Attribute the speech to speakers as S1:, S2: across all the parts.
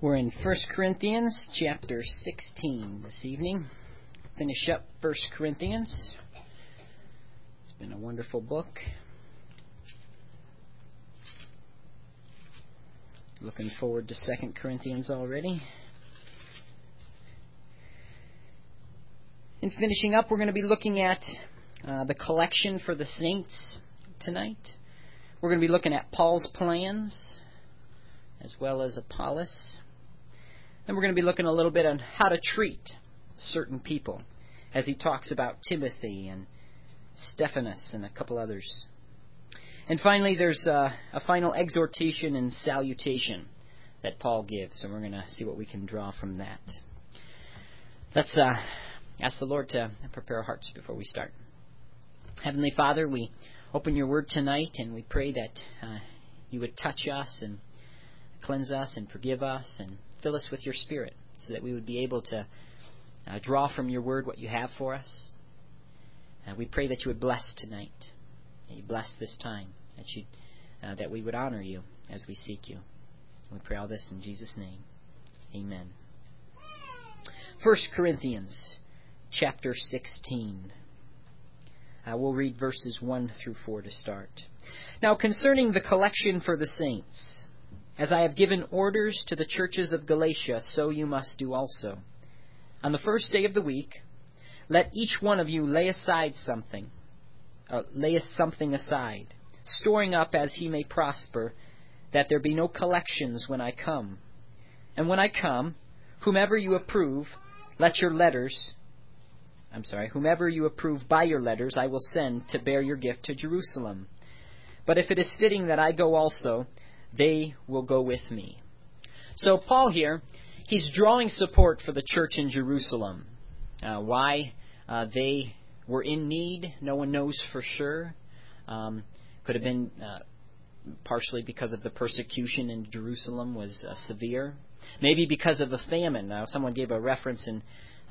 S1: We're in 1 Corinthians chapter 16 this evening. Finish up 1 Corinthians. It's been a wonderful book. Looking forward to 2 Corinthians already. In finishing up, we're going to be looking at the collection for the saints tonight. We're going to be looking at Paul's plans as well as Apollos. And we're going to be looking a little bit on how to treat certain people as he talks about Timothy and Stephanas and a couple others. And finally, there's a final exhortation and salutation that Paul gives, and we're going to see what we can draw from that. Let's ask the Lord to prepare our hearts before we start. Heavenly Father, we open your word tonight, and we pray that you would touch us and cleanse us and forgive us and fill us with your Spirit so that we would be able to draw from your word what you have for us. We pray that you would bless tonight, that you bless this time, that we would honor you as we seek you. We pray all this in Jesus' name. Amen. 1 Corinthians chapter 16. We'll read verses 1 through 4 to start. Now concerning the collection for the saints, as I have given orders to the churches of Galatia, so you must do also. On the first day of the week, let each one of you lay something aside, storing up as he may prosper, that there be no collections when I come. And when I come, whomever you approve by your letters, I will send to bear your gift to Jerusalem. But if it is fitting that I go also, they will go with me. So Paul here, he's drawing support for the church in Jerusalem. Why they were in need, no one knows for sure. Could have been partially because of the persecution in Jerusalem was severe. Maybe because of a famine. Now, someone gave a reference in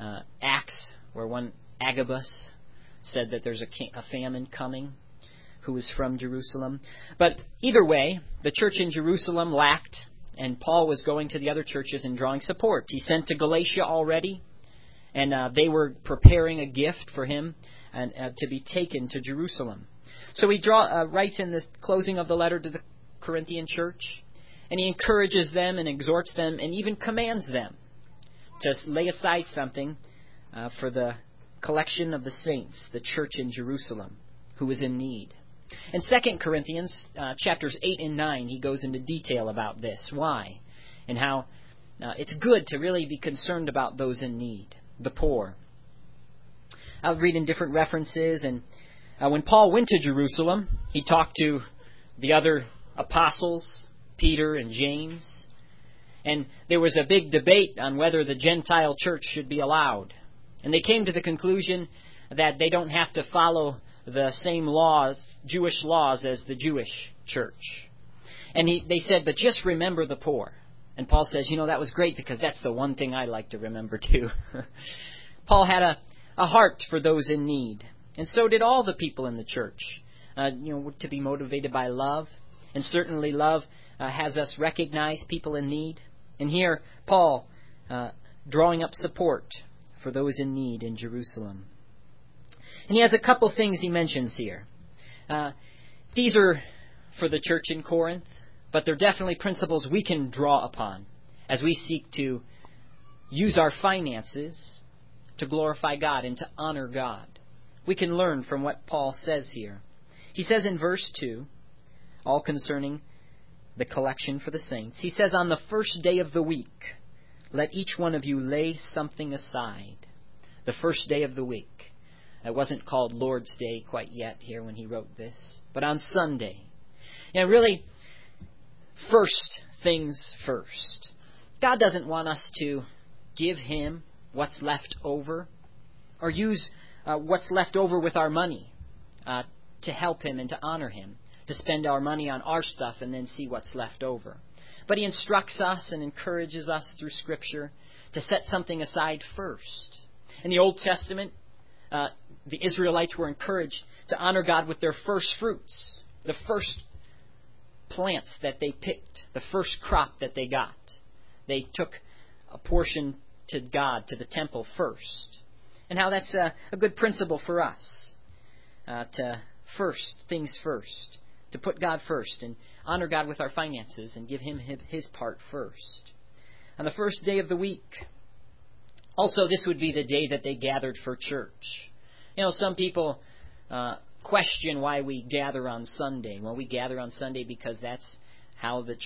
S1: Acts where one Agabus said that there's a famine coming, who was from Jerusalem. But either way, the church in Jerusalem lacked, and Paul was going to the other churches and drawing support. He sent to Galatia already, and they were preparing a gift for him and to be taken to Jerusalem. So he writes in the closing of the letter to the Corinthian church, and he encourages them and exhorts them and even commands them to lay aside something for the collection of the saints, the church in Jerusalem, who was in need. In 2 Corinthians chapters 8 and 9, he goes into detail about this, why, and how it's good to really be concerned about those in need, the poor. I'll read in different references, and when Paul went to Jerusalem, he talked to the other apostles, Peter and James, and there was a big debate on whether the Gentile church should be allowed. And they came to the conclusion that they don't have to follow the same laws, Jewish laws, as the Jewish church. And they said, but just remember the poor. And Paul says, that was great because that's the one thing I like to remember too. Paul had a heart for those in need. And so did all the people in the church, to be motivated by love. And certainly love has us recognize people in need. And here, Paul drawing up support for those in need in Jerusalem. And he has a couple things he mentions here. These are for the church in Corinth, but they're definitely principles we can draw upon as we seek to use our finances to glorify God and to honor God. We can learn from what Paul says here. He says in verse 2, all concerning the collection for the saints, he says, on the first day of the week, let each one of you lay something aside. The first day of the week. It wasn't called Lord's Day quite yet here when he wrote this, but on Sunday. Really, first things first. God doesn't want us to give Him what's left over or use what's left over with our money to help Him and to honor Him, to spend our money on our stuff and then see what's left over. But He instructs us and encourages us through Scripture to set something aside first. In the Old Testament, the Israelites were encouraged to honor God with their first fruits, the first plants that they picked, the first crop that they got. they took a portion to God, to the temple first. And how that's a good principle for us. To things first. To put God first and honor God with our finances and give Him His part first. On the first day of the week, also this would be the day that they gathered for church. Some people question why we gather on Sunday. Well, we gather on Sunday because that's how the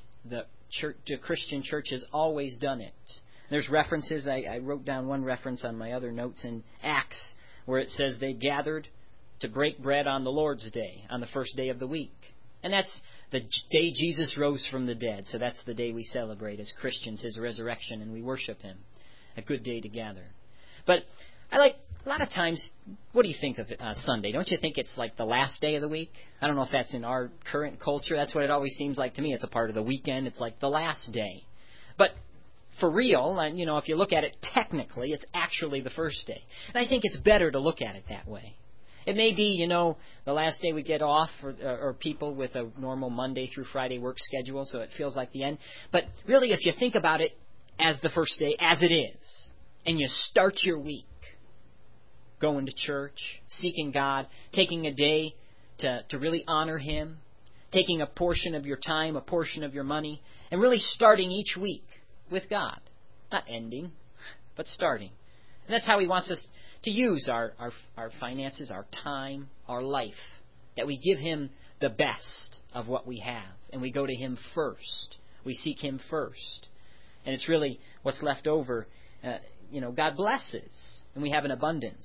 S1: Christian church has always done it. There's references. I wrote down one reference on my other notes in Acts where it says they gathered to break bread on the Lord's Day, on the first day of the week. And that's the day Jesus rose from the dead. So that's the day we celebrate as Christians, His resurrection, and we worship Him. A good day to gather. But a lot of times, what do you think of Sunday? Don't you think it's like the last day of the week? I don't know if that's in our current culture. That's what it always seems like to me. It's a part of the weekend. It's like the last day. But for real, and if you look at it technically, it's actually the first day. And I think it's better to look at it that way. It may be, the last day we get off, or people with a normal Monday through Friday work schedule, so it feels like the end. But really, if you think about it as the first day, as it is, and you start your week going to church, seeking God, taking a day to really honor Him, taking a portion of your time, a portion of your money, and really starting each week with God. Not ending, but starting. And that's how He wants us to use our finances, our time, our life. That we give Him the best of what we have. And we go to Him first. We seek Him first. And it's really what's left over. God blesses. And we have an abundance.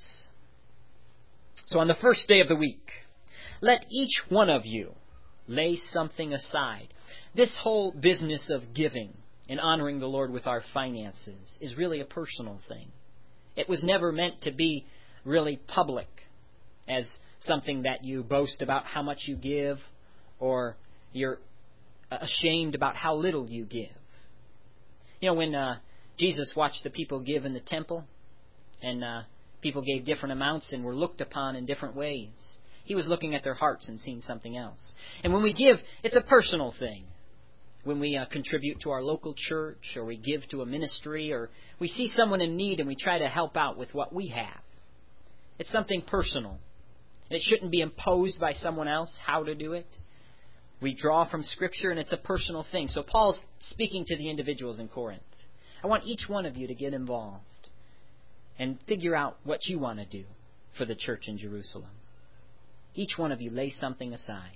S1: So on the first day of the week, let each one of you lay something aside. This whole business of giving and honoring the Lord with our finances is really a personal thing. It was never meant to be really public as something that you boast about how much you give or you're ashamed about how little you give. When Jesus watched the people give in the temple and people gave different amounts and were looked upon in different ways, He was looking at their hearts and seeing something else. And when we give, it's a personal thing. When we contribute to our local church, or we give to a ministry, or we see someone in need and we try to help out with what we have. It's something personal. And it shouldn't be imposed by someone else how to do it. We draw from Scripture and it's a personal thing. So Paul's speaking to the individuals in Corinth. I want each one of you to get involved and figure out what you want to do for the church in Jerusalem. Each one of you lay something aside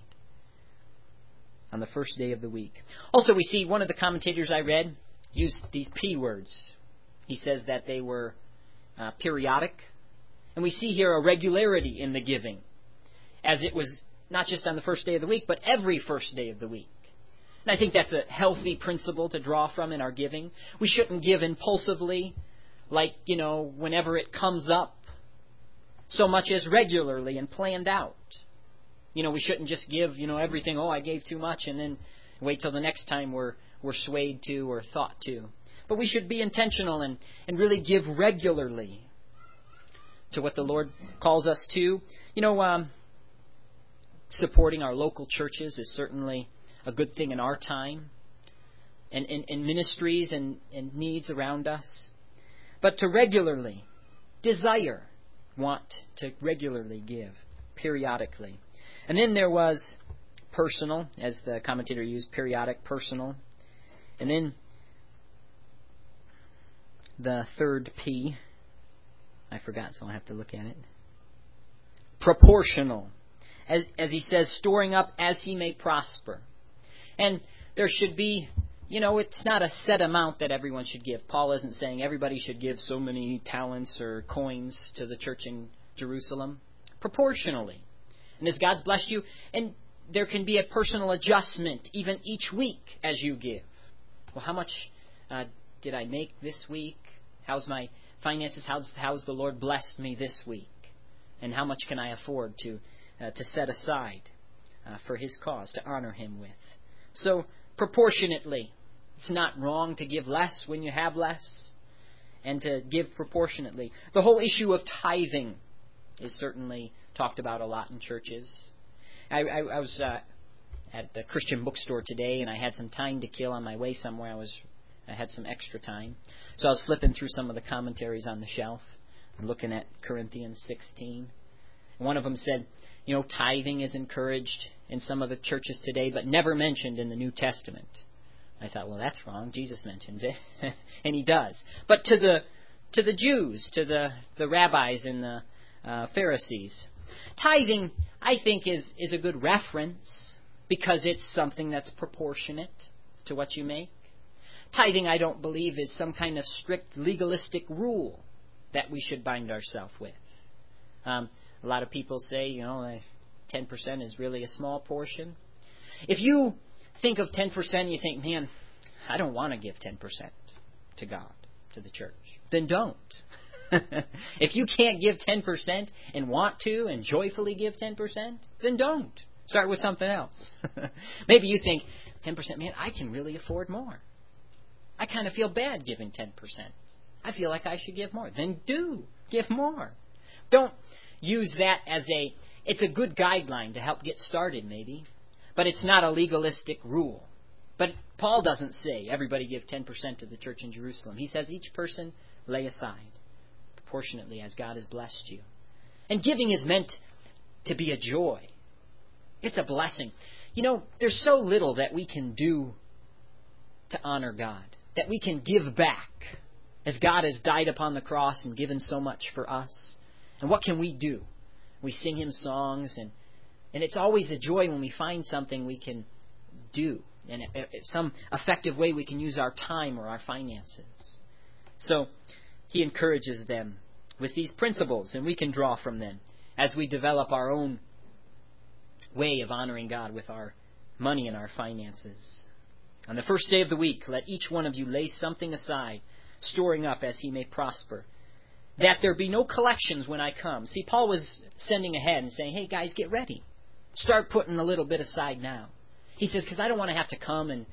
S1: on the first day of the week. Also, we see one of the commentators I read used these P words. He says that they were periodic. And we see here a regularity in the giving, as it was not just on the first day of the week, but every first day of the week. And I think that's a healthy principle to draw from in our giving. We shouldn't give impulsively, like, whenever it comes up, so much as regularly and planned out. We shouldn't just give, everything, I gave too much, and then wait till the next time we're swayed to or thought to. But we should be intentional and really give regularly to what the Lord calls us to. Supporting our local churches is certainly a good thing in our time, and ministries and needs around us. But to regularly want to regularly give, periodically. And then there was personal, as the commentator used, periodic, personal. And then the third P, I forgot, so I'll have to look at it. Proportional. As he says, storing up as he may prosper. And there should be, it's not a set amount that everyone should give. Paul isn't saying everybody should give so many talents or coins to the church in Jerusalem. Proportionally. And as God's blessed you, and there can be a personal adjustment even each week as you give. Well, how much did I make this week? How's my finances? How's the Lord blessed me this week? And how much can I afford to set aside for His cause, to honor Him with? So, proportionately. It's not wrong to give less when you have less, and to give proportionately. The whole issue of tithing is certainly talked about a lot in churches. I was at the Christian bookstore today, and I had some time to kill on my way somewhere. I was I had some extra time. So I was flipping through some of the commentaries on the shelf, looking at Corinthians 16. One of them said, tithing is encouraged in some of the churches today, but never mentioned in the New Testament. I thought, well, that's wrong. Jesus mentions it, and he does. But to the Jews, to the rabbis and the Pharisees, tithing, I think, is a good reference because it's something that's proportionate to what you make. Tithing, I don't believe, is some kind of strict legalistic rule that we should bind ourselves with. A lot of people say, 10% is really a small portion. If you think of 10%, you think, man, I don't want to give 10% to God, to the church. Then don't. If you can't give 10% and want to and joyfully give 10%, then don't. Start with something else. Maybe you think, 10%, man, I can really afford more. I kind of feel bad giving 10%. I feel like I should give more. Then do. Give more. Don't use that as it's a good guideline to help get started maybe, but it's not a legalistic rule. But Paul doesn't say everybody give 10% to the church in Jerusalem. He says each person lay aside proportionately as God has blessed you. And giving is meant to be a joy. It's a blessing. There's so little that we can do to honor God, that we can give back as God has died upon the cross and given so much for us. And what can we do? We sing Him songs, and it's always a joy when we find something we can do, and some effective way we can use our time or our finances. So he encourages them with these principles, and we can draw from them as we develop our own way of honoring God with our money and our finances. On the first day of the week, let each one of you lay something aside, storing up as he may prosper, that there be no collections when I come. See, Paul was sending ahead and saying, hey guys, get ready. Start putting a little bit aside now. He says, because I don't want to have to come and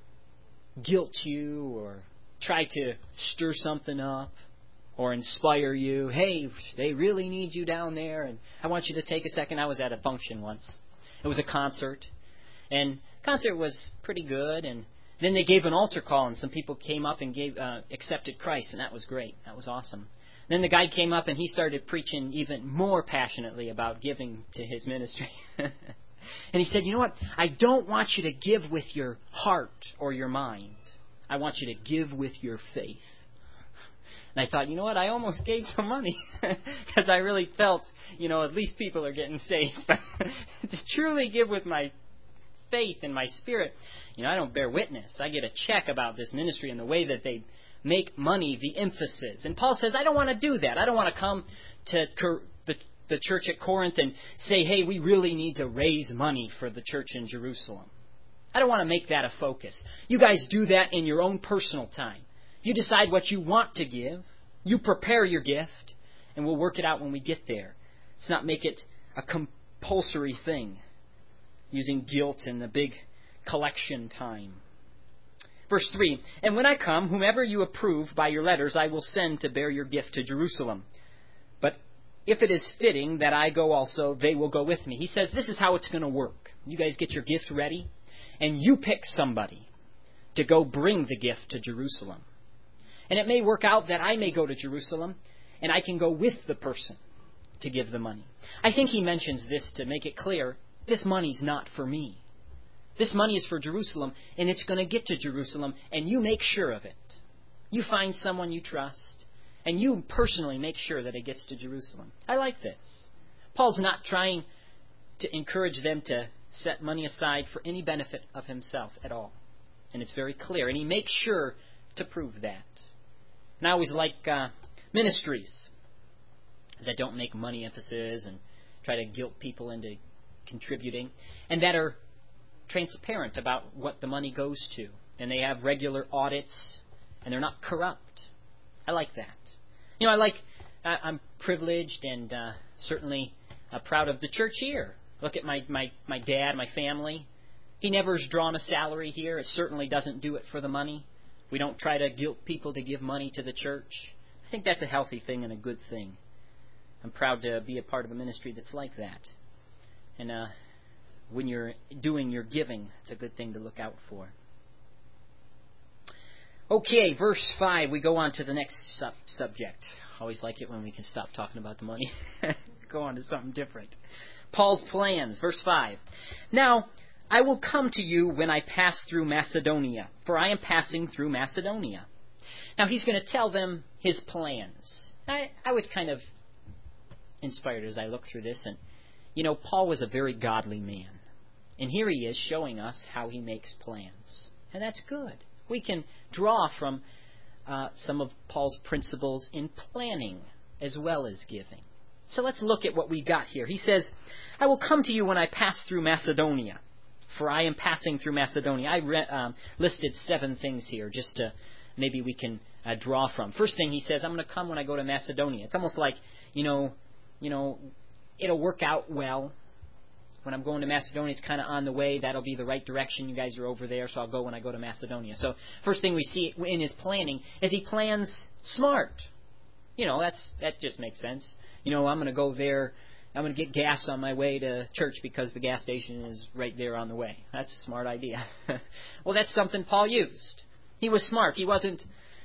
S1: guilt you or try to stir something up or inspire you. Hey, they really need you down there, and I want you to take a second. I was at a function once. It was a concert, and concert was pretty good, and then they gave an altar call, and some people came up and accepted Christ, and that was great. That was awesome. Then the guy came up and he started preaching even more passionately about giving to his ministry. And he said, you know what? I don't want you to give with your heart or your mind. I want you to give with your faith. And I thought, you know what? I almost gave some money because I really felt, at least people are getting saved. But to truly give with my faith and my spirit, I don't bear witness. I get a check about this ministry and the way that they make money the emphasis. And Paul says, I don't want to do that. I don't want to come to the church at Corinth and say, hey, we really need to raise money for the church in Jerusalem. I don't want to make that a focus. You guys do that in your own personal time. You decide what you want to give. You prepare your gift, and we'll work it out when we get there. Let's not make it a compulsory thing, using guilt and the big collection time. Verse 3, and when I come, whomever you approve by your letters, I will send to bear your gift to Jerusalem. But if it is fitting that I go also, they will go with me. He says this is how it's going to work. You guys get your gift ready, and you pick somebody to go bring the gift to Jerusalem. And it may work out that I may go to Jerusalem, and I can go with the person to give the money. I think he mentions this to make it clear, this money's not for me. This money is for Jerusalem, and it's going to get to Jerusalem, and you make sure of it. You find someone you trust, and you personally make sure that it gets to Jerusalem. I like this. Paul's not trying to encourage them to set money aside for any benefit of himself at all. And it's very clear, and he makes sure to prove that. And I always like ministries that don't make money emphasis and try to guilt people into contributing, and that are transparent about what the money goes to. And they have regular audits, and they're not corrupt. I like that. I'm privileged and certainly proud of the church here. Look at my dad, my family. He never has drawn a salary here. It certainly doesn't do it for the money. We don't try to guilt people to give money to the church. I think that's a healthy thing and a good thing. I'm proud to be a part of a ministry that's like that. And when you're doing your giving, it's a good thing to look out for. Okay, verse 5, we go on to the next subject. Always like it when we can stop talking about the money. Go on to something different. Paul's plans, verse 5. Now, I will come to you when I pass through Macedonia, for I am passing through Macedonia. Now, he's going to tell them his plans. I was kind of inspired as I looked through this, and, Paul was a very godly man. And here he is showing us how he makes plans. And that's good. We can draw from some of Paul's principles in planning as well as giving. So let's look at what we got here. He says, I will come to you when I pass through Macedonia, for I am passing through Macedonia. I listed 7 things here just to maybe we can draw from. First thing he says, I'm going to come when I go to Macedonia. It's almost like, it'll work out well. When I'm going to Macedonia, it's kind of on the way. That'll be the right direction. You guys are over there, so I'll go when I go to Macedonia. So first thing we see in his planning is he plans smart. That just makes sense. I'm going to go there. I'm going to get gas on my way to church because the gas station is right there on the way. That's a smart idea. Well, that's something Paul used. He was smart. He wasn't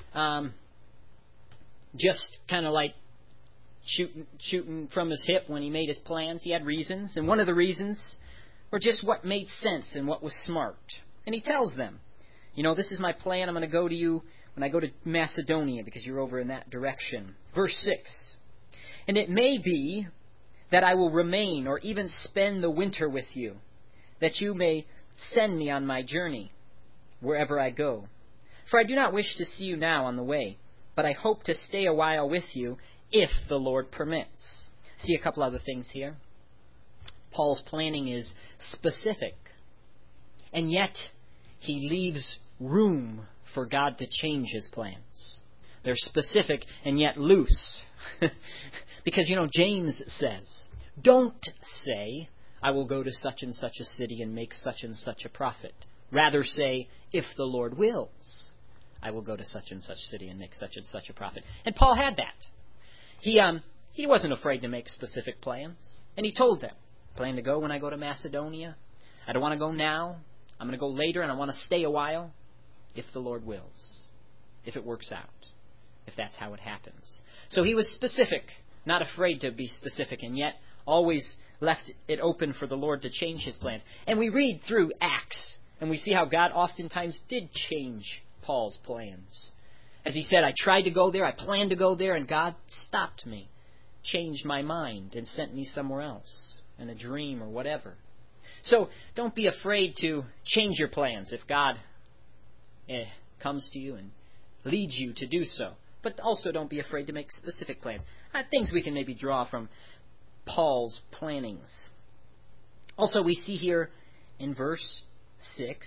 S1: just kind of like shooting from his hip when he made his plans. He had reasons, and one of the reasons were just what made sense and what was smart. And he tells them, this is my plan. I'm going to go to you when I go to Macedonia because you're over in that direction. Verse 6, and it may be that I will remain or even spend the winter with you, that you may send me on my journey wherever I go. For I do not wish to see you now on the way, but I hope to stay a while with you if the Lord permits. See a couple other things here. Paul's planning is specific, and yet he leaves room for God to change his plans. They're specific and yet loose. Because, James says, don't say, I will go to such and such a city and make such and such a profit. Rather say, if the Lord wills, I will go to such and such city and make such and such a profit. And Paul had that. He wasn't afraid to make specific plans. And he told them, I plan to go when I go to Macedonia. I don't want to go now. I'm going to go later, and I want to stay a while if the Lord wills, if it works out, if that's how it happens. So he was specific, not afraid to be specific, and yet always left it open for the Lord to change his plans. And we read through Acts, and we see how God oftentimes did change Paul's plans. As he said, I tried to go there, I planned to go there, and God stopped me, changed my mind, and sent me somewhere else, in a dream or whatever. So don't be afraid to change your plans if God comes to you and leads you to do so. But also don't be afraid to make specific plans. Things we can maybe draw from Paul's plannings. Also, we see here in verse 6,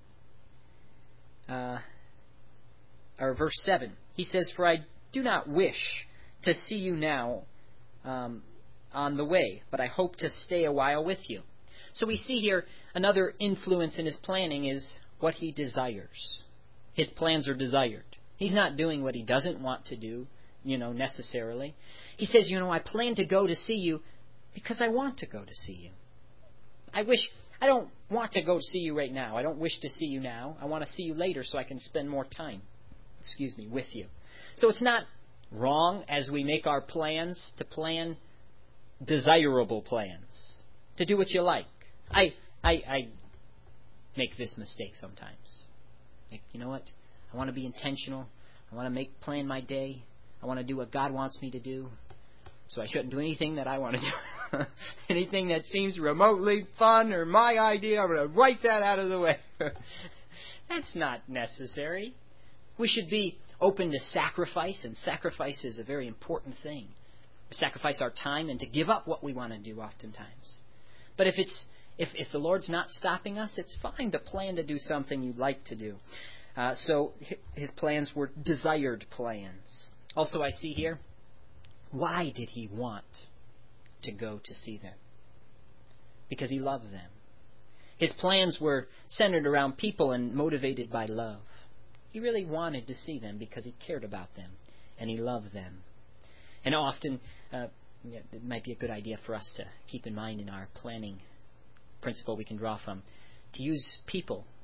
S1: or verse 7, he says, for I do not wish to see you now on the way, but I hope to stay a while with you. So we see here another influence in his planning is what he desires. His plans are desired. He's not doing what he doesn't want to do, necessarily. He says, I plan to go to see you because I want to go to see you. I don't want to go see you right now. I don't wish to see you now. I want to see you later so I can spend more time, with you. So it's not wrong as we make our plans to plan desirable plans, to do what you like. I make this mistake sometimes. Like, you know what? I want to be intentional. I want to plan my day. I want to do what God wants me to do. So I shouldn't do anything that I want to do. Anything that seems remotely fun or my idea, I'm going to write that out of the way. That's not necessary. We should be open to sacrifice, and sacrifice is a very important thing. We sacrifice our time and to give up what we want to do oftentimes. But if the Lord's not stopping us, it's fine to plan to do something you'd like to do. So his plans were desired plans. Also, I see here, why did he want to go to see them? Because he loved them. His plans were centered around people and motivated by love. He really wanted to see them because he cared about them and he loved them. And often, it might be a good idea for us to keep in mind in our planning principle we can draw from, to use people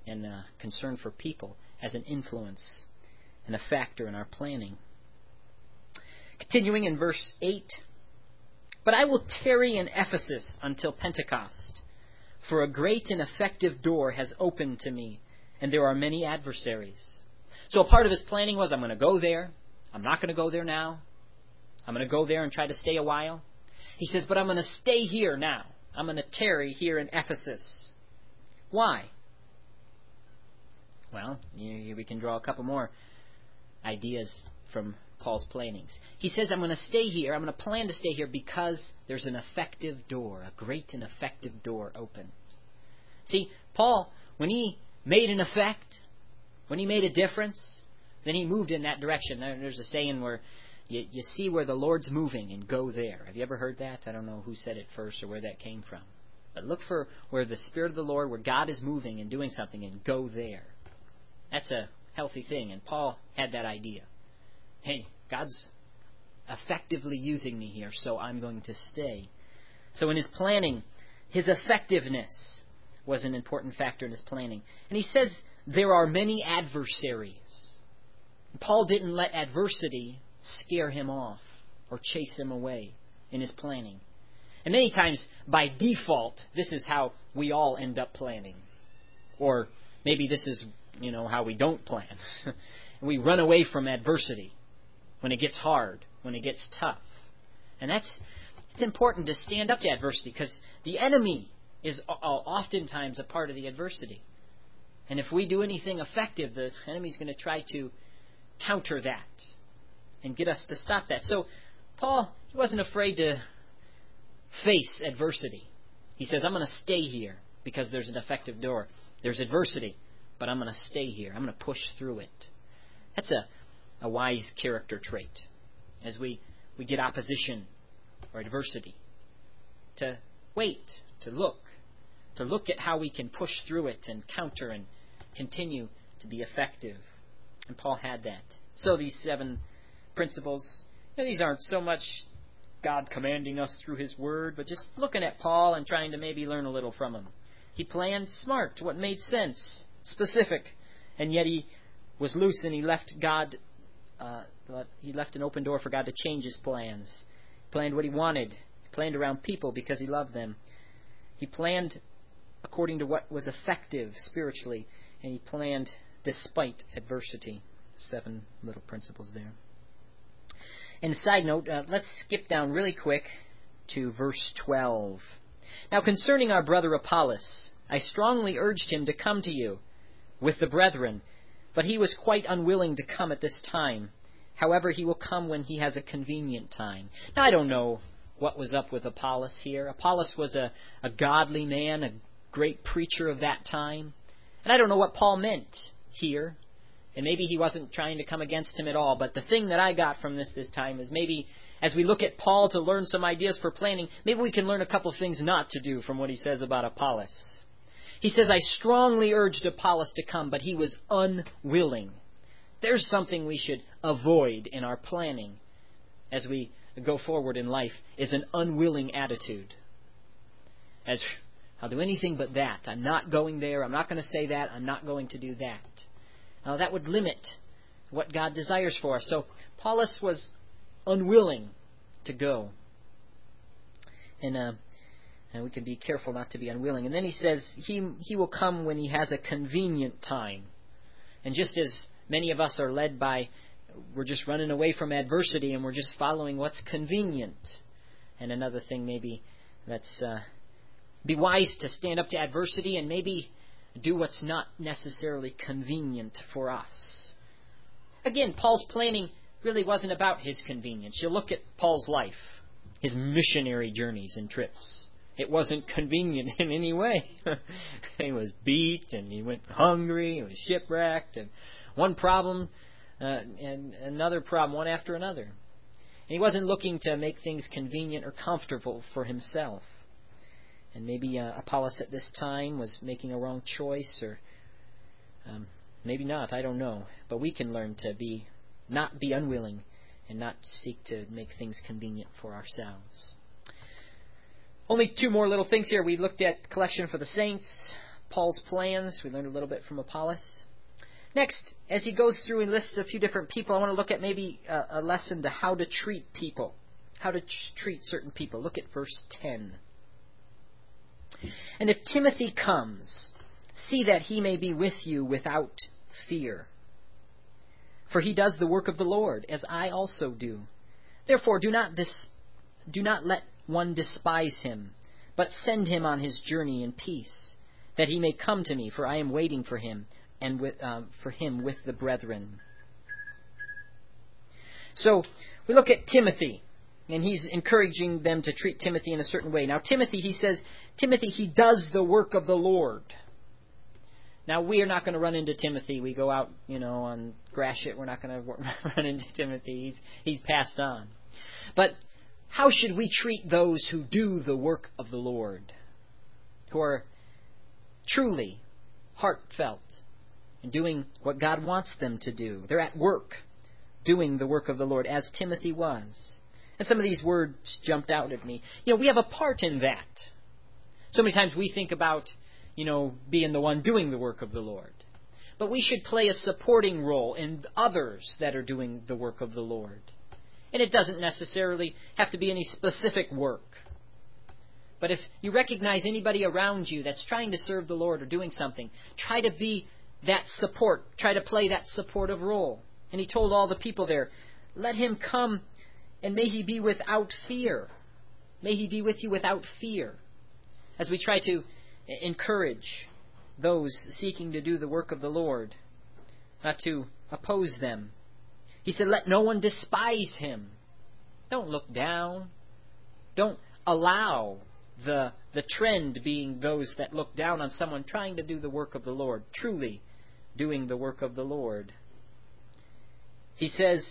S1: and concern for people as an influence and a factor in our planning. Continuing in verse 8, "But I will tarry in Ephesus until Pentecost, for a great and effective door has opened to me, and there are many adversaries." So a part of his planning was, I'm going to go there. I'm not going to go there now. I'm going to go there and try to stay a while. He says, but I'm going to stay here now. I'm going to tarry here in Ephesus. Why? Well, we can draw a couple more ideas from Paul's plannings. He says, I'm going to stay here. I'm going to plan to stay here because there's an effective door, a great and effective door open. See, Paul, when he made an effect, when he made a difference, then he moved in that direction. There's a saying where you see where the Lord's moving and go there. Have you ever heard that? I don't know who said it first or where that came from. But look for where the Spirit of the Lord, where God is moving and doing something, and go there. That's a healthy thing. And Paul had that idea. Hey, God's effectively using me here, so I'm going to stay. So in his planning, his effectiveness was an important factor in his planning. And he says there are many adversaries. Paul didn't let adversity scare him off or chase him away in his planning. And many times, by default, this is how we all end up planning. Or maybe this is, how we don't plan. We run away from adversity when it gets hard, when it gets tough. And it's important to stand up to adversity because the enemy is oftentimes a part of the adversity. And if we do anything effective, the enemy's going to try to counter that and get us to stop that. So Paul, he wasn't afraid to face adversity. He says, I'm going to stay here because there's an effective door. There's adversity, but I'm going to stay here. I'm going to push through it. That's a wise character trait. As we get opposition or adversity, to wait, to look at how we can push through it and counter and continue to be effective. And Paul had that. So these 7 principles, these aren't so much God commanding us through His Word, but just looking at Paul and trying to maybe learn a little from him. He planned smart, what made sense, specific, and yet he was loose and he left God. He left an open door for God to change His plans. He planned what He wanted. He planned around people because He loved them. He planned according to what was effective spiritually, and he planned despite adversity. 7 little principles there. And a side note, let's skip down really quick to verse 12. Now concerning our brother Apollos, I strongly urged him to come to you with the brethren, but he was quite unwilling to come at this time. However, he will come when he has a convenient time. Now I don't know what was up with Apollos here. Apollos was a godly man, a great preacher of that time. And I don't know what Paul meant here. And maybe he wasn't trying to come against him at all. But the thing that I got from this time is maybe as we look at Paul to learn some ideas for planning, maybe we can learn a couple things not to do from what he says about Apollos. He says, I strongly urged Apollos to come, but he was unwilling. There's something we should avoid in our planning as we go forward in life, is an unwilling attitude. As I'll do anything but that. I'm not going there. I'm not going to say that. I'm not going to do that. Now that would limit what God desires for us. So Apollos was unwilling to go. And we can be careful not to be unwilling. And then he says he will come when he has a convenient time. And just as many of us are led by, we're just running away from adversity and we're just following what's convenient. And another thing maybe that's be wise to stand up to adversity and maybe do what's not necessarily convenient for us. Again, Paul's planning really wasn't about his convenience. You look at Paul's life, his missionary journeys and trips. It wasn't convenient in any way. He was beat and he went hungry, he was shipwrecked, and one problem and another problem, one after another. And he wasn't looking to make things convenient or comfortable for himself. And maybe Apollos at this time was making a wrong choice, or maybe not, I don't know. But we can learn to not be unwilling and not seek to make things convenient for ourselves. Only 2 more little things here. We looked at collection for the saints. Paul's plans. We learned a little bit from Apollos. Next, as he goes through and lists a few different people, I want to look at maybe a lesson to how to treat people, how to treat certain people. Look at verse 10. And if Timothy comes, see that he may be with you without fear. For he does the work of the Lord, as I also do. Therefore, do not let one despise him, but send him on his journey in peace, that he may come to me, for I am waiting for him, and for him with the brethren. So, we look at Timothy, and he's encouraging them to treat Timothy in a certain way. Now, Timothy, he says, Timothy, he does the work of the Lord. Now, we are not going to run into Timothy. We go out, on Gratiot. We're not going to run into Timothy. He's passed on. But how should we treat those who do the work of the Lord, who are truly heartfelt and doing what God wants them to do? They're at work doing the work of the Lord, as Timothy was. And some of these words jumped out at me. We have a part in that. So many times we think about, being the one doing the work of the Lord. But we should play a supporting role in others that are doing the work of the Lord. And it doesn't necessarily have to be any specific work. But if you recognize anybody around you that's trying to serve the Lord or doing something, try to be that support. Try to play that supportive role. And he told all the people there, let him come and may he be without fear. May he be with you without fear. As we try to encourage those seeking to do the work of the Lord, not to oppose them. He said, let no one despise him. Don't look down. Don't allow the trend being those that look down on someone trying to do the work of the Lord, truly doing the work of the Lord. He says,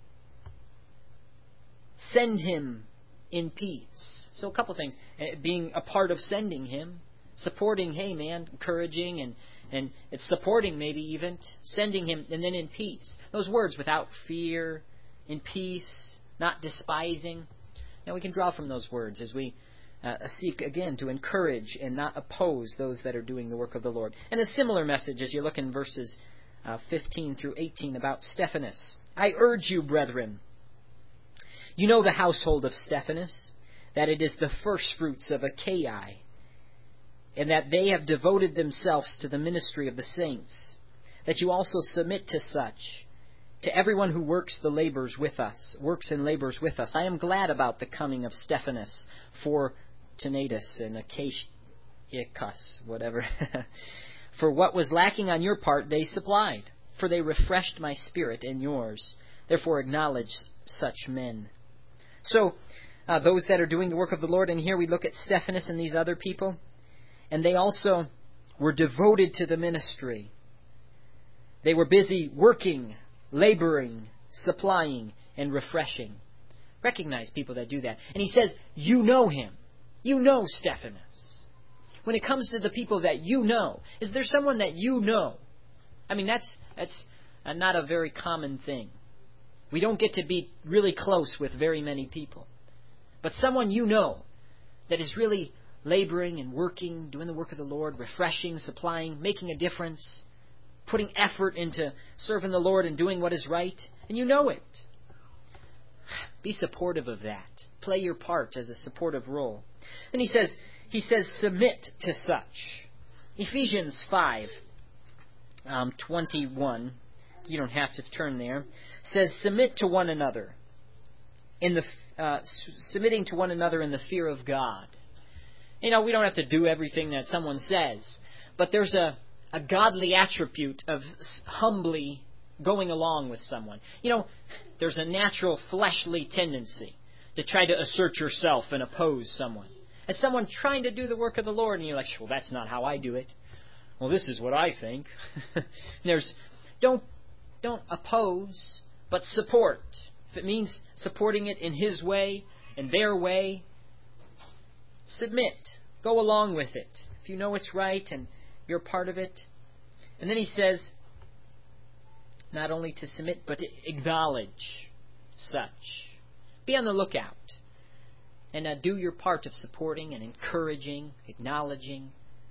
S1: send him in peace. So a couple things. Being a part of sending him, supporting, hey man, encouraging and it's supporting maybe even, sending him, and then in peace. Those words, without fear, in peace, not despising. Now we can draw from those words as we seek again to encourage and not oppose those that are doing the work of the Lord. And a similar message as you look in verses 15 through 18 about Stephanas. I urge you, brethren, you know the household of Stephanas, that it is the firstfruits of Achaia, and that they have devoted themselves to the ministry of the saints, that you also submit to such, to everyone who works and labors with us. I am glad about the coming of Stephanas, Fortunatus, and Achaicus, whatever. For what was lacking on your part they supplied, for they refreshed my spirit and yours. Therefore acknowledge such men. So, those that are doing the work of the Lord, and here we look at Stephanas and these other people, and they also were devoted to the ministry. They were busy working, laboring, supplying, and refreshing. Recognize people that do that. And he says, you know him. You know Stephanas. When it comes to the people that you know, is there someone that you know? I mean, that's not a very common thing. We don't get to be really close with very many people. But someone you know that is really laboring and working, doing the work of the Lord, refreshing, supplying, making a difference, putting effort into serving the Lord and doing what is right, and you know it. Be supportive of that. Play your part as a supportive role. Then he says, submit to such. Ephesians 5:21. You don't have to turn there. Says, submit to one another submitting to one another in the fear of God. We don't have to do everything that someone says, but there's a godly attribute of humbly going along with someone. There's a natural fleshly tendency to try to assert yourself and oppose someone. As someone trying to do the work of the Lord, and you're like, well, that's not how I do it. Well, this is what I think. Don't oppose, but support. If it means supporting it in his way, in their way, submit. Go along with it. If you know it's right and you're part of it. And then he says, not only to submit, but to acknowledge such. Be on the lookout. And do your part of supporting and encouraging, acknowledging,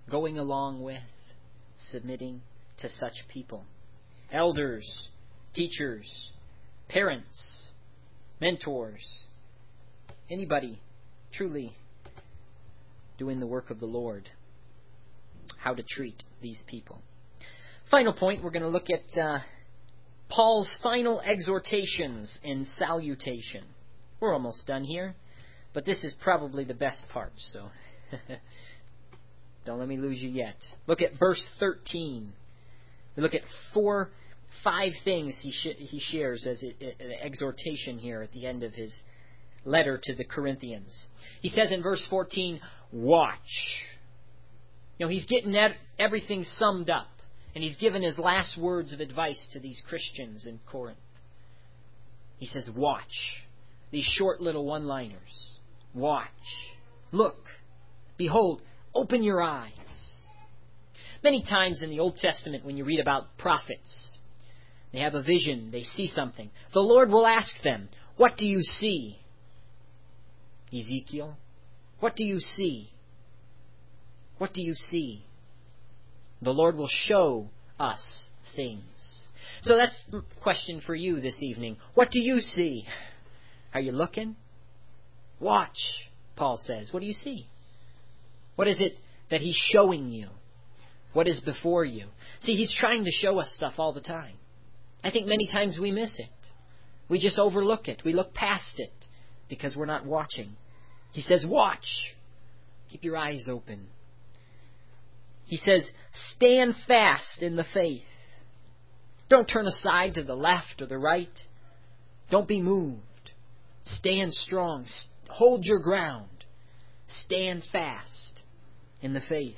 S1: going along with, submitting to such people. Elders, teachers, parents, mentors, anybody truly doing the work of the Lord. How to treat these people. Final point, we're going to look at Paul's final exhortations and salutation. We're almost done here, but this is probably the best part, so don't let me lose you yet. Look at verse 13. We look at 5 things he shares as an exhortation here at the end of his letter to the Corinthians. He says in verse 14, watch. He's getting everything summed up, and he's given his last words of advice to these Christians in Corinth. He says, watch. These short little one-liners. Watch. Look. Behold. Open your eyes. Many times in the Old Testament, when you read about prophets, they have a vision, they see something. The Lord will ask them, what do you see? Ezekiel, what do you see? What do you see? The Lord will show us things. So that's the question for you this evening. What do you see? Are you looking? Watch, Paul says. What do you see? What is it that he's showing you? What is before you? See, he's trying to show us stuff all the time. I think many times we miss it. We just overlook it. We look past it because we're not watching. He says, watch. Keep your eyes open. He says, stand fast in the faith. Don't turn aside to the left or the right. Don't be moved. Stand strong. Hold your ground. Stand fast in the faith.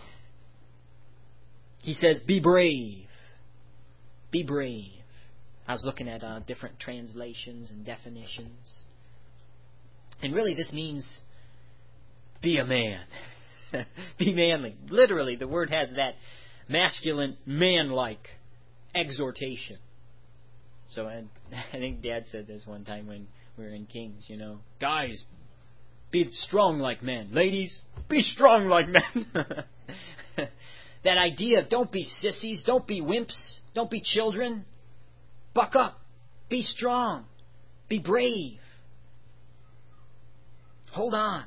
S1: He says, be brave. Be brave. I was looking at different translations and definitions. And really this means be a man. Be manly. Literally, the word has that masculine, man-like exhortation. So I think Dad said this one time when we were in Kings, guys, be strong like men. Ladies, be strong like men. That idea of don't be sissies, don't be wimps, don't be children. Buck up. Be strong. Be brave. Hold on.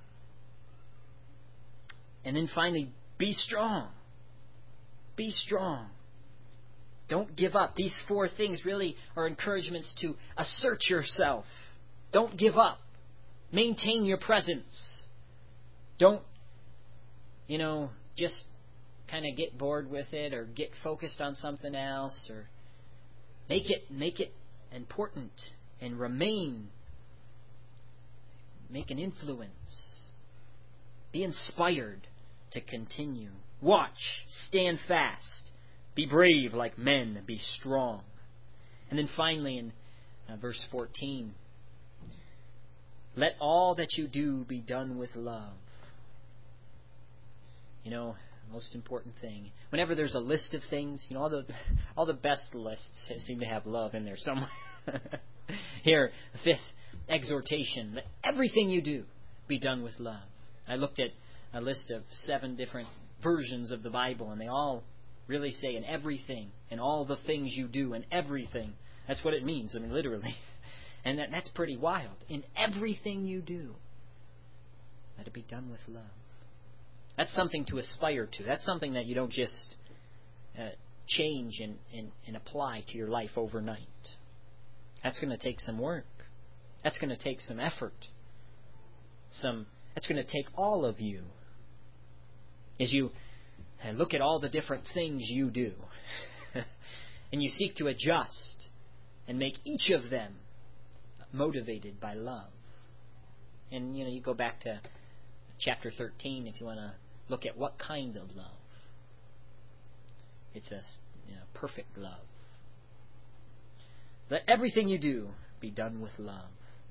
S1: And then finally, be strong. Be strong. Don't give up. These 4 things really are encouragements to assert yourself. Don't give up. Maintain your presence. Don't, just kind of get bored with it or get focused on something else, or make it important and remain. Make an influence. Be inspired to continue. Watch. Stand fast. Be brave like men. Be strong. And then finally in verse 14, let all that you do be done with love. Most important thing. Whenever there's a list of things, all the best lists seem to have love in there somewhere. Here, the 5th exhortation. Let everything you do be done with love. I looked at a list of 7 different versions of the Bible, and they all really say in everything, and all the things you do, and everything. That's what it means, literally. And that's pretty wild. In everything you do, let it be done with love. That's something to aspire to. That's something that you don't just change and apply to your life overnight. That's going to take some work. That's going to take some effort. That's going to take all of you. As you look at all the different things you do, and you seek to adjust and make each of them motivated by love. And you go back to chapter 13 if you want to look at what kind of love. It's a perfect love. Let everything you do be done with love.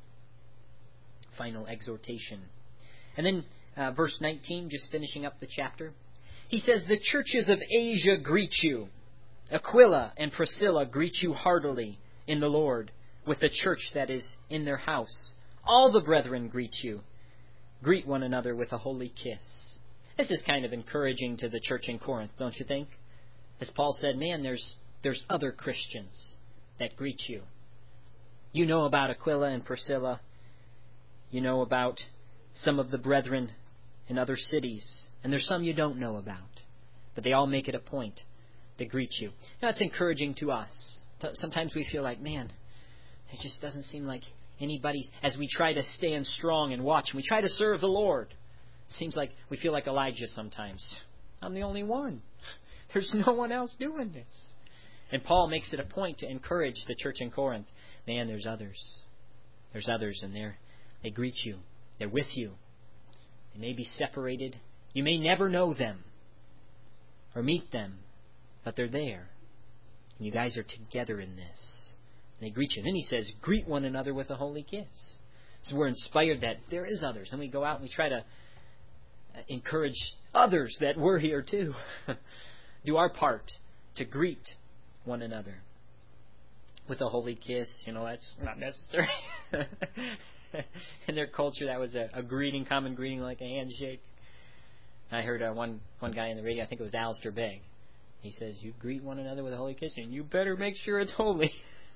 S1: Final exhortation. And then verse 19, just finishing up the chapter. He says, the churches of Asia greet you. Aquila and Priscilla greet you heartily in the Lord, with the church that is in their house. All the brethren greet you. Greet one another with a holy kiss. This is kind of encouraging to the church in Corinth, don't you think? As Paul said, man, there's other Christians that greet you. You know about Aquila and Priscilla. You know about some of the brethren in other cities. And there's some you don't know about. But they all make it a point to greet you. Now, it's encouraging to us. Sometimes we feel like, man, it just doesn't seem like anybody's... As we try to stand strong and watch, and we try to serve the Lord, it seems like we feel like Elijah sometimes. I'm the only one. There's no one else doing this. And Paul makes it a point to encourage the church in Corinth. Man, there's others. There's others, and they greet you. They're with you. They may be separated. You may never know them or meet them, but they're there. And you guys are together in this. And they greet you. And then he says, greet one another with a holy kiss. So we're inspired that there is others. And we go out and we try to encourage others that we're here too. Do our part to greet one another with a holy kiss. You know, that's not necessary. In their culture, that was a greeting, common greeting, like a handshake. I heard one guy on the radio, I think it was Alistair Begg. He says, you greet one another with a holy kiss, and you better make sure it's holy.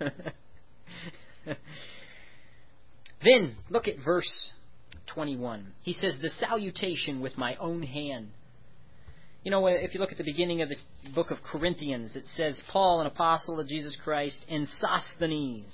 S1: Then, look at verse 21. He says, the salutation with my own hand. You know, if you look at the beginning of the book of Corinthians, it says, Paul, an apostle of Jesus Christ, and Sosthenes.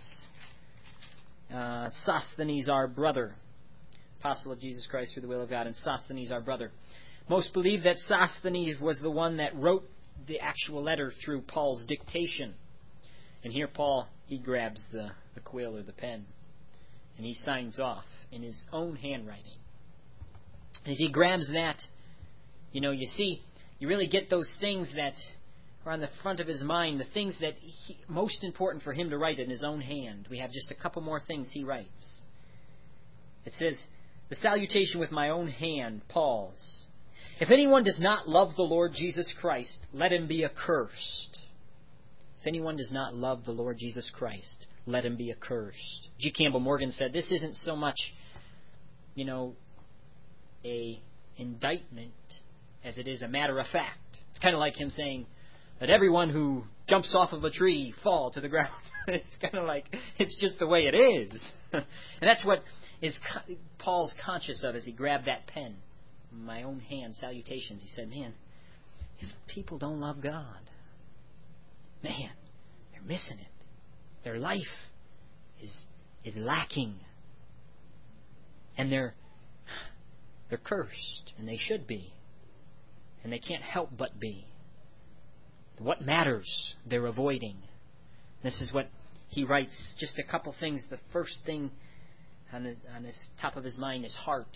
S1: Sosthenes, our brother. Apostle of Jesus Christ through the will of God, and Sosthenes, our brother. Most believe that Sosthenes was the one that wrote the actual letter through Paul's dictation. And here Paul, he grabs the quill or the pen, and he signs off in his own handwriting. As he grabs that, you know, you see, you really get those things that are on the front of his mind, the things that most important for him to write in his own hand. We have just a couple more things he writes. It says, the salutation with my own hand, Paul's. If anyone does not love the Lord Jesus Christ, let him be accursed. If anyone does not love the Lord Jesus Christ, let him be accursed. G. Campbell Morgan said, this isn't so much, you know, a indictment as it is a matter of fact. It's kind of like him saying that everyone who jumps off of a tree fall to the ground. It's kind of like, it's just the way it is. And that's what is Paul's conscious of as he grabbed that pen. My own hand, salutations. He said, man, if people don't love God, man, they're missing it. Their life is lacking. And they're cursed, and they should be. And they can't help but be. What matters, they're avoiding. This is what he writes, just a couple things. The first thing on his top of his mind is heart.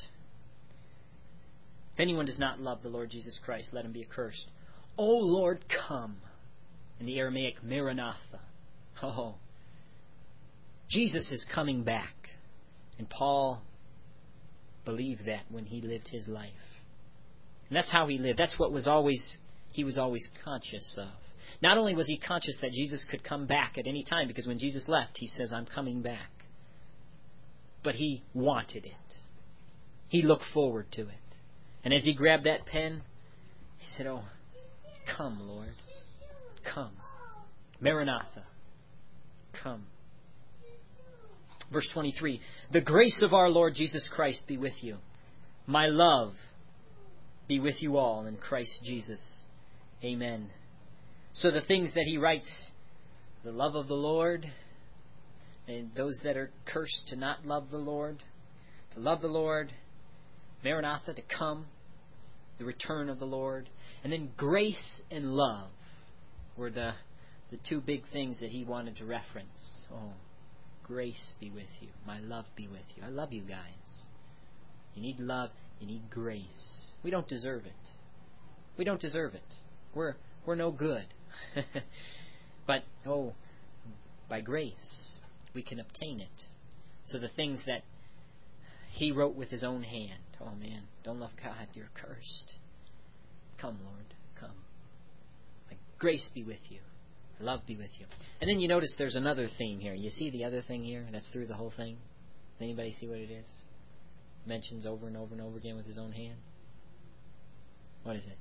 S1: If anyone does not love the Lord Jesus Christ, let him be accursed. O Lord, come. In the Aramaic, Maranatha. Oh, Jesus is coming back. And Paul believed that when he lived his life. And that's how he lived. That's what he was always conscious of. Not only was he conscious that Jesus could come back at any time, because when Jesus left, he says, I'm coming back. But he wanted it. He looked forward to it. And as he grabbed that pen, he said, oh, come, Lord. Come. Maranatha. Come. Verse 23. The grace of our Lord Jesus Christ be with you. My love be with you all in Christ Jesus. Amen. So the things that he writes, the love of the Lord, and those that are cursed to not love the Lord, to love the Lord, Maranatha, to come, the return of the Lord, and then grace and love were the two big things that he wanted to reference. Oh, grace be with you. My love be with you. I love you guys. You need love. You need grace. We don't deserve it. We don't deserve it. We're no good. But, by grace, we can obtain it. So the things that he wrote with his own hand. Oh, man, don't love God. You're cursed. Come, Lord, come. My grace be with you. Love be with you. And then you notice there's another theme here. You see the other thing here that's through the whole thing? Anybody see what it is? Mentions over and over and over again with his own hand. What is it?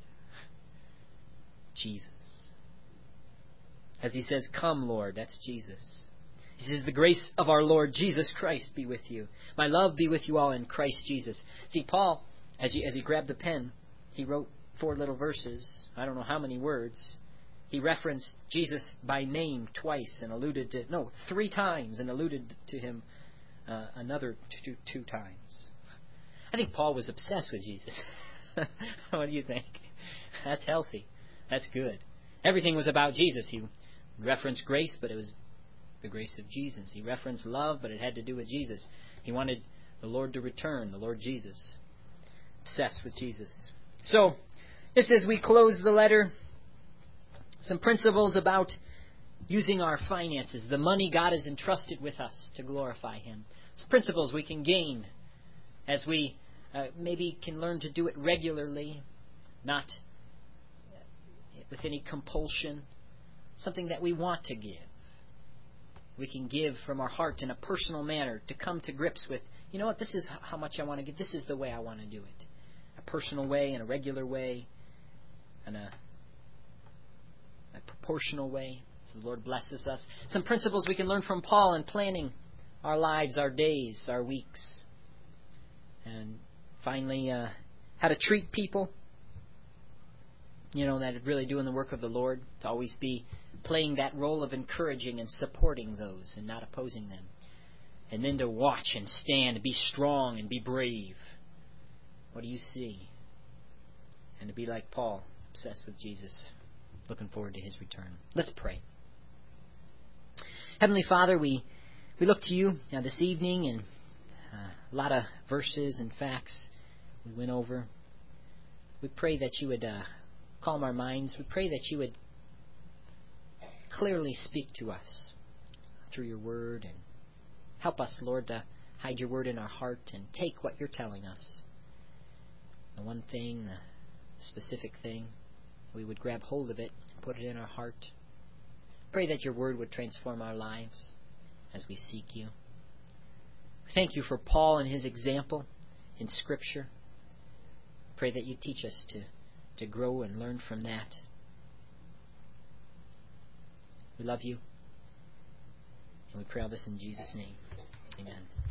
S1: Jesus. As he says, come, Lord, that's Jesus. He says, the grace of our Lord Jesus Christ be with you. My love be with you all in Christ Jesus. See, Paul, as he grabbed the pen, he wrote 4 little verses. I don't know how many words. He referenced Jesus by name twice and alluded to, 3 times and alluded to him another 2 times. I think Paul was obsessed with Jesus. What do you think? That's healthy. That's good. Everything was about Jesus. He referenced grace, but it was the grace of Jesus. He referenced love, but it had to do with Jesus. He wanted the Lord to return, the Lord Jesus. Obsessed with Jesus. So, just as we close the letter, some principles about using our finances, the money God has entrusted with us to glorify Him. Some principles we can gain as we maybe can learn to do it regularly, not with any compulsion, something that we want to give. We can give from our heart in a personal manner to come to grips with, you know what, this is how much I want to give. This is the way I want to do it. A personal way, in a regular way, in a proportional way. So the Lord blesses us. Some principles we can learn from Paul in planning our lives, our days, our weeks. And finally, how to treat people. You know, that really doing the work of the Lord. To always be playing that role of encouraging and supporting those and not opposing them. And then to watch and stand, be strong and be brave. What do you see? And to be like Paul, obsessed with Jesus, looking forward to His return. Let's pray. Heavenly Father, we look to You now this evening, and a lot of verses and facts we went over. We pray that You would calm our minds. We pray that You would clearly speak to us through Your Word, and help us, Lord, to hide Your Word in our heart and take what You're telling us. The one thing, the specific thing, we would grab hold of it and put it in our heart. Pray that Your Word would transform our lives as we seek You. Thank You for Paul and his example in Scripture. Pray that You teach us to grow and learn from that. We love You, and we pray all this in Jesus' name. Amen.